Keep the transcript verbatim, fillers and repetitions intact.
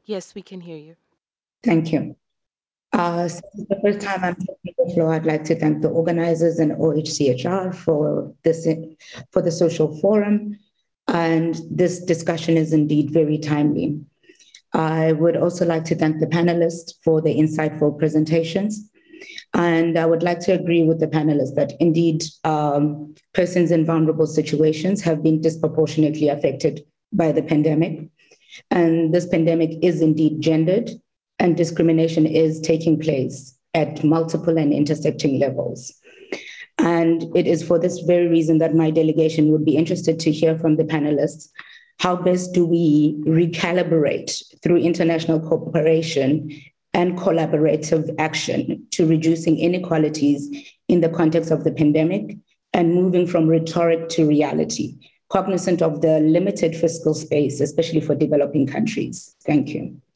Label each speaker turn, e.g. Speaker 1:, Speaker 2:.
Speaker 1: Yes, we can hear you.
Speaker 2: Thank you. Uh, since it's the first time I'm taking the floor, I'd like to thank the organizers and O H C H R for this for the social forum, and this discussion is indeed very timely. I would also like to thank the panelists for the insightful presentations. And I would like to agree with the panelists that indeed um, persons in vulnerable situations have been disproportionately affected by the pandemic. And this pandemic is indeed gendered, and discrimination is taking place at multiple and intersecting levels. And it is for this very reason that my delegation would be interested to hear from the panelists. How best do we recalibrate through international cooperation and collaborative action to reducing inequalities in the context of the pandemic and moving from rhetoric to reality, cognizant of the limited fiscal space, especially for developing countries? Thank you.